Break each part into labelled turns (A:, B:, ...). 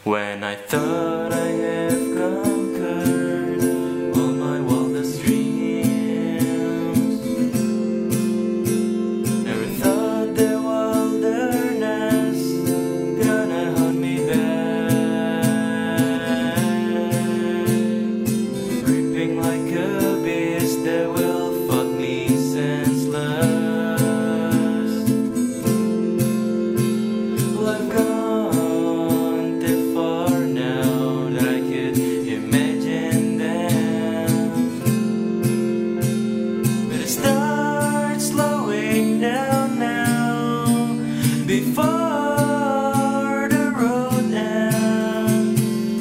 A: When I thought I have conquered all my wildest dreams, never thought the wilderness gonna hold me back, creeping like a beast that will fuck me senseless. Well, I've gone too far now that I could imagine them, but it starts slowing down now before the road ends.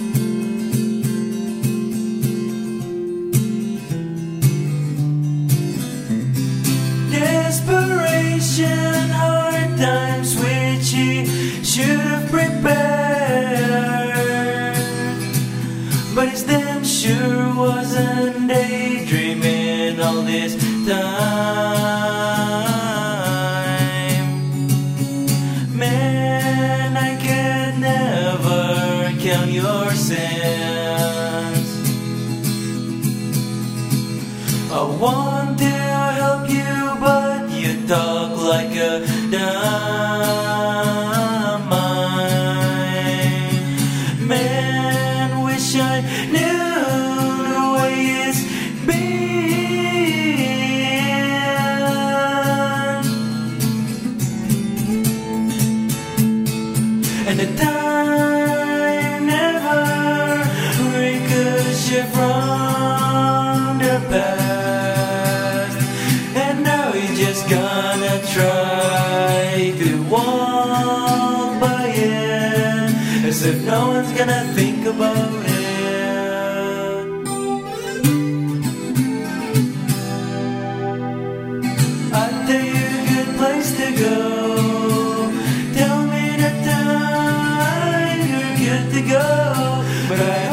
A: Desperation, hard times which he should have prepared, but his damn sure wasn't daydreaming all this time. Man, I can never count your sins. I want to help you, but you talk like a dumb mind. Man, wish I knew the way it's been, and the time never ricochet from the past. And now you're just gonna try to walk by it as if no one's gonna think about it. I'll tell you a good place to go. Tell me the time you're good to go, but I